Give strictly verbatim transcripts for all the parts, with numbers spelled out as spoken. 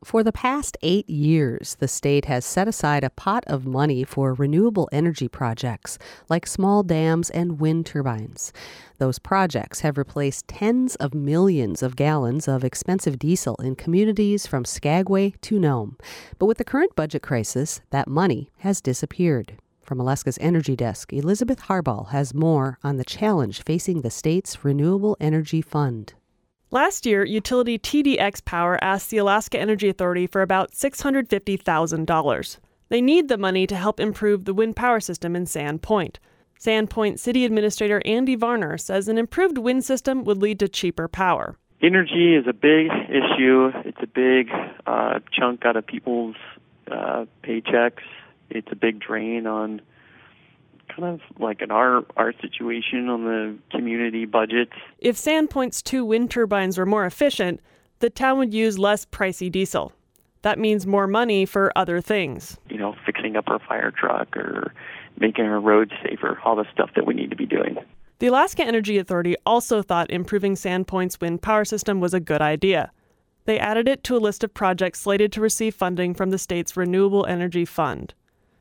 For the past eight years, the state has set aside a pot of money for renewable energy projects like small dams and wind turbines. Those projects have replaced tens of millions of gallons of expensive diesel in communities from Skagway to Nome. But with the current budget crisis, that money has disappeared. From Alaska's Energy Desk, Elizabeth Harbaugh has more on the challenge facing the state's Renewable Energy Fund. Last year, utility T D X Power asked the Alaska Energy Authority for about six hundred fifty thousand dollars. They need the money to help improve the wind power system in Sand Point. Sand Point City Administrator Andy Varner says an improved wind system would lead to cheaper power. Energy is a big issue. It's a big uh, chunk out of people's uh, paychecks. It's a big drain on kind of like in our, our situation on the community budgets. If Sandpoint's two wind turbines were more efficient, the town would use less pricey diesel. That means more money for other things. You know, fixing up our fire truck or making our roads safer, all the stuff that we need to be doing. The Alaska Energy Authority also thought improving Sandpoint's wind power system was a good idea. They added it to a list of projects slated to receive funding from the state's Renewable Energy Fund.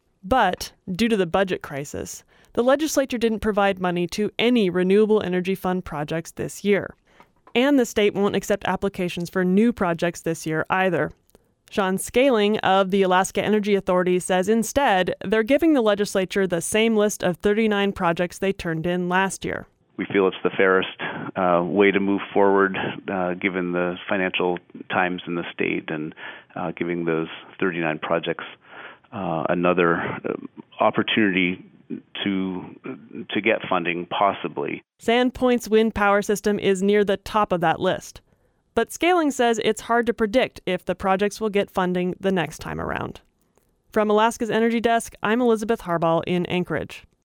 But, due to the budget crisis, the legislature didn't provide money to any Renewable Energy Fund projects this year. And the state won't accept applications for new projects this year either. Sean Scaling of the Alaska Energy Authority says instead, they're giving the legislature the same list of thirty-nine projects they turned in last year. We feel it's the fairest uh, way to move forward, uh, given the financial times in the state and uh, giving those thirty-nine projects uh, another opportunity to to get funding, possibly. Sandpoint's wind power system is near the top of that list. But Scaling says it's hard to predict if the projects will get funding the next time around. From Alaska's Energy Desk, I'm Elizabeth Harbaugh in Anchorage.